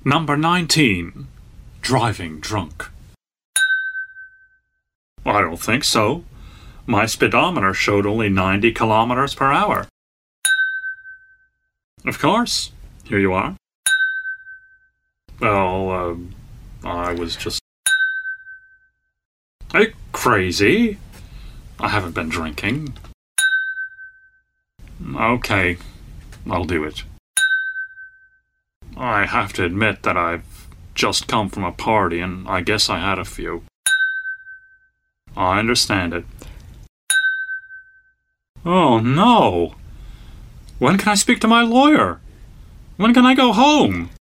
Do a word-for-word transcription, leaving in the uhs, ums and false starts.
Number nineteen. Driving drunk. I don't think so. My speedometer showed only ninety kilometers per hour. Of course. Here you are. Well, uh, I was just... Are you crazy? I haven't been drinking. Okay, I'll do it. I have to admit that I've just come from a party and I guess I had a few. I understand it. Oh no! When can I speak to my lawyer? When can I go home?